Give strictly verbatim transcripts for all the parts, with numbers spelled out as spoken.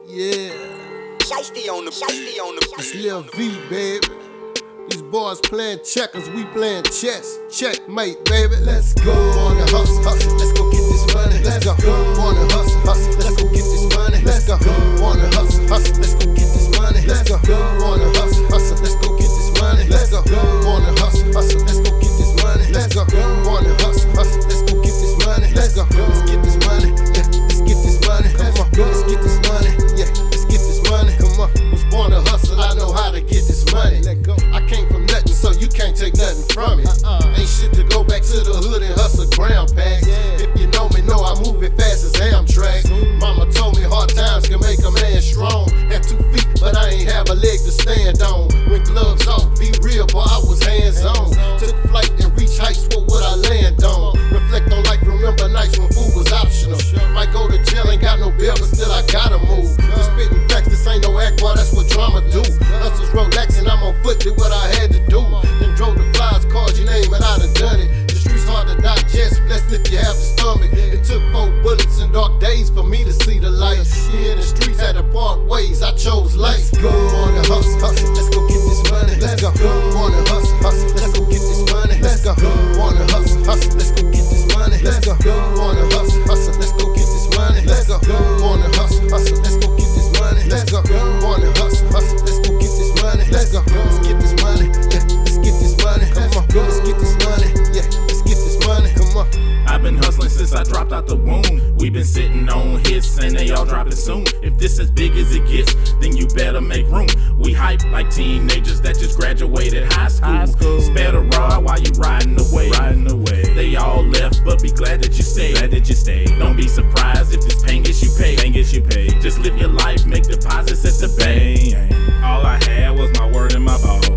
Yeah. Shiesty on the, shiesty on the. It's Lil V, baby. These boys playing checkers, we playing chess. Checkmate, baby. Let's go on the hustle, hustle. Let's go get this money. Let's go on the hustle, hustle. Let's go get this money. Let's go on the hustle, hustle. Let's go get this money. Let's go on the hustle, hustle. Let's go get this money. Let's go on the hustle, hustle. Let's go get this money. Let's go on the hustle, hustle. Let's go get this money. Let's go. Let's get this money. Yeah, let's get this money. Come on, let's get this money. Yeah, let's get this money. Come on, was born to hustle. I know how to get this money. Let go. I came from nothing, so you can't take nothing from it. Uh-uh. Ain't shit to go back to the hood and hustle ground packs. Yeah. If you know me, know I move it fast as Amtrak. Mama told me hard times can make a man strong. Had two feet, but I ain't have a leg to stand on. When gloves off, be real, boy, I was hands on. Took flight and reached heights, what would I land on? Reflect on life, remember nights when food was optional. Might go to jail, ain't got no bail, but still I gotta move. Just spitting facts, this ain't no act, boy, that's what drama do. Hustles relaxing, I'm on foot, did what I had to do. Then drove the flies, called your name, and I done done it. The streets hard to digest, blessed if you have the stomach. It took four bullets and dark days for me to see the light. Yeah, the streets had to part ways, I chose life. Go on the hustle, hustle, let's go get this money. Let's go on the hustle, hustle, let's go get this money. Let's go on the hustle, hustle, let's go get this money. Let's go on the hustle, hustle, let's go get this money. Let's go on the hustle, hustle, let's go get this money. Let's go on the hustle, hustle, let's go get this money. Let's go, let's get this money. Yeah, let's get this money. Come on, let's get this money. Yeah, let's get this money. Come on. I've been hustling since I dropped out the womb. We've been sitting on hits and they all dropping soon. If this as big as it gets, then you better make room. We hype like teenagers that just graduated high school. High school. Spare the rod while you riding away. Riding away. They all left, but be glad that you stayed. Glad that you stayed. Don't be surprised if this pain gets you paid. Pain gets you paid. Just live your life, make deposits at the bank. All I had was my word and my balls.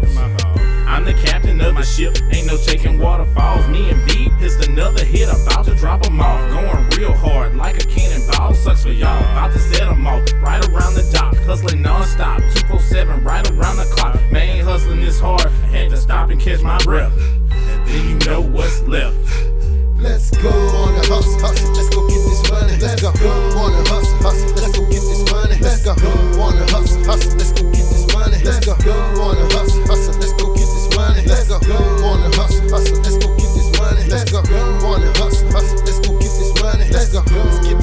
I'm the captain of my ship, ain't no taking waterfalls. Me and V pissed another hit, about to drop them off. Going real hard like a cannonball, sucks for y'all. About to set them off, right around the dock. Hustling non-stop, two four seven, right around the clock. Man, hustling this hard, I had to stop and catch my breath. And then you know what's left. Let's go on the hustle, hustle, let's go get this money. Let's go on the hustle, hustle, let's go get this money. Let's go on the hustle, hustle, let's go get this money. Let's go on the hustle, hustle, let's go get this money. Let's go on the hustle, hustle, let's go get this money. Let's go on the hustle, hustle, let's go get this money. Let's go, let's get